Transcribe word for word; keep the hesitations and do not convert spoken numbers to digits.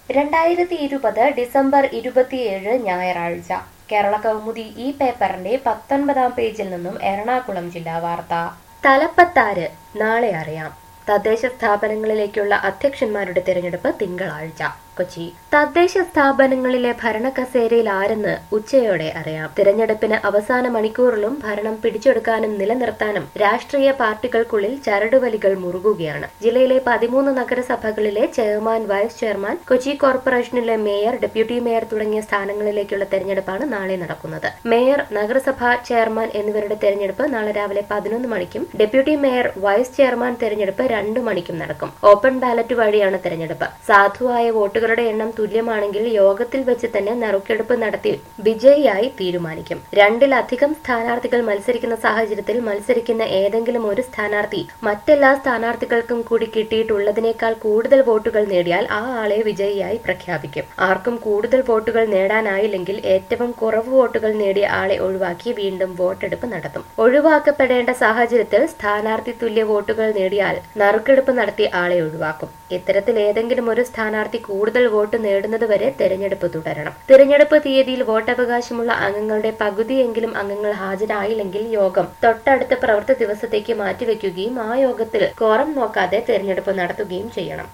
രണ്ടായിരത്തി ഇരുപത് ഡിസംബർ ഇരുപത്തിയേഴ് ഞായറാഴ്ച കേരള കൗമുദി ഈ പേപ്പറിന്റെ പത്തൊൻപതാം പേജിൽ നിന്നും എറണാകുളം ജില്ലാ വാർത്ത. തലപ്പത്താര് നാളെ അറിയാം. തദ്ദേശ സ്ഥാപനങ്ങളിലേക്കുള്ള അധ്യക്ഷന്മാരുടെ തിരഞ്ഞെടുപ്പ് തിങ്കളാഴ്ച. കൊച്ചി. തദ്ദേശ സ്ഥാപനങ്ങളിലെ ഭരണ കസേരയിൽ ആരെന്ന് ഉച്ചയോടെ അറിയാം. തിരഞ്ഞെടുപ്പിന് അവസാന മണിക്കൂറിലും ഭരണം പിടിച്ചെടുക്കാനും നിലനിർത്താനും രാഷ്ട്രീയ പാർട്ടികൾക്കുള്ളിൽ ചരടുവലികൾ മുറുകുകയാണ്. ജില്ലയിലെ പതിമൂന്ന് നഗരസഭകളിലെ ചെയർമാൻ, വൈസ് ചെയർമാൻ, കൊച്ചി കോർപ്പറേഷനിലെ മേയർ, ഡെപ്യൂട്ടി മേയർ തുടങ്ങിയ സ്ഥാനങ്ങളിലേക്കുള്ള തെരഞ്ഞെടുപ്പാണ് നാളെ നടക്കുന്നത്. മേയർ, നഗരസഭാ ചെയർമാൻ എന്നിവരുടെ തെരഞ്ഞെടുപ്പ് നാളെ രാവിലെ പതിനൊന്ന് മണിക്കും ഡെപ്യൂട്ടി മേയർ, വൈസ് ചെയർമാൻ തെരഞ്ഞെടുപ്പ് രണ്ടു മണിക്കും നടക്കും. ഓപ്പൺ ബാലറ്റ് വഴിയാണ് തെരഞ്ഞെടുപ്പ്. സാധുവായ വോട്ടുകൾ യുടെ എണ്ണം തുല്യമാണെങ്കിൽ യോഗത്തിൽ വെച്ച് തന്നെ നറുക്കെടുപ്പ് നടത്തി വിജയിയായി തീരുമാനിക്കും. രണ്ടിലധികം സ്ഥാനാർത്ഥികൾ മത്സരിക്കുന്ന സാഹചര്യത്തിൽ മത്സരിക്കുന്ന ഏതെങ്കിലും ഒരു സ്ഥാനാർത്ഥി മറ്റെല്ലാ സ്ഥാനാർത്ഥികൾക്കും കൂടി കിട്ടിയിട്ടുള്ളതിനേക്കാൾ കൂടുതൽ വോട്ടുകൾ നേടിയാൽ ആ ആളെ വിജയിയായി പ്രഖ്യാപിക്കും. ആർക്കും കൂടുതൽ വോട്ടുകൾ നേടാനായില്ലെങ്കിൽ ഏറ്റവും കുറവ് വോട്ടുകൾ നേടിയ ആളെ ഒഴിവാക്കി വീണ്ടും വോട്ടെടുപ്പ് നടത്തും. ഒഴിവാക്കപ്പെടേണ്ട സാഹചര്യത്തിൽ സ്ഥാനാർത്ഥി തുല്യ വോട്ടുകൾ നേടിയാൽ നറുക്കെടുപ്പ് നടത്തി ആളെ ഒഴിവാക്കും. ഇത്തരത്തിൽ ഏതെങ്കിലും ഒരു സ്ഥാനാർത്ഥി കൂടുതൽ വോട്ട് നേടുന്നതുവരെ തെരഞ്ഞെടുപ്പ് തുടരണം. തിരഞ്ഞെടുപ്പ് തീയതിയിൽ വോട്ടവകാശമുള്ള അംഗങ്ങളുടെ പകുതിയെങ്കിലും അംഗങ്ങൾ ഹാജരായില്ലെങ്കിൽ യോഗം തൊട്ടടുത്ത പ്രവൃത്തി ദിവസത്തേക്ക് മാറ്റിവെക്കുകയും ആ യോഗത്തിൽ ക്വോറം നോക്കാതെ തെരഞ്ഞെടുപ്പ് നടത്തുകയും ചെയ്യണം.